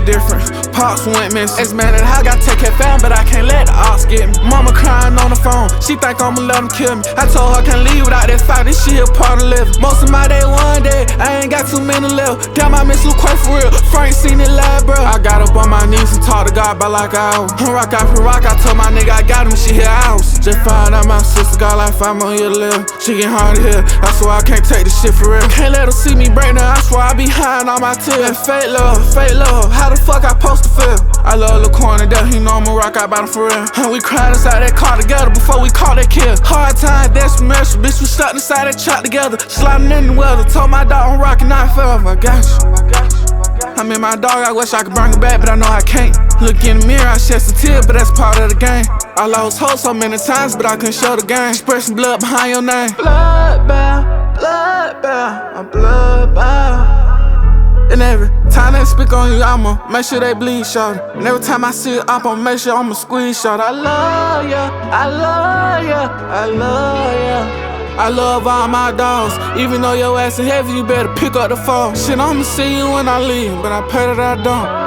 different. Pops went missing. Ex-man that I got take care fam, but I can't let the ops get me. Mama crying on the phone, she think I'ma let them kill me. I told her can't leave without that fight, this shit a part of living. Most of my day one day, I ain't got too many left. Damn, I miss Lil Quay for real. Frank seen it live, bro. I got up on my knees and talked to God by like an hour. Rock out for rock, I told my nigga I got him, she hit house. Just found out my sister got like 5 more years left. She get hard to hear, I swear I can't take this shit for real. Can't let her see me break now, I swear I be high on my tears. Fake love, how the fuck I supposed to feel? I love Lil Corny, that he know I'ma rock out by him for real. And we cried inside that car together before we caught that kill. Hard time, desperation, bitch, we stuck inside that truck together. Sliding in the weather, told my dog I'm rocking out forever. I got you. I mean my dog, I wish I could bring her back, but I know I can't. Look in the mirror, I shed some tears, but that's part of the game. I lost hope so many times, but I couldn't show the game. Expressing blood behind your name. Bloodbound, I'm bloodbound. And every time they speak on you, I'ma make sure they bleed, shorty. And every time I see it, I'ma make sure I'ma squeeze, shorty. I love ya, I love ya, I love ya. I love all my dogs. Even though your ass is heavy, you better pick up the phone. Shit, I'ma see you when I leave, but I pray that I don't.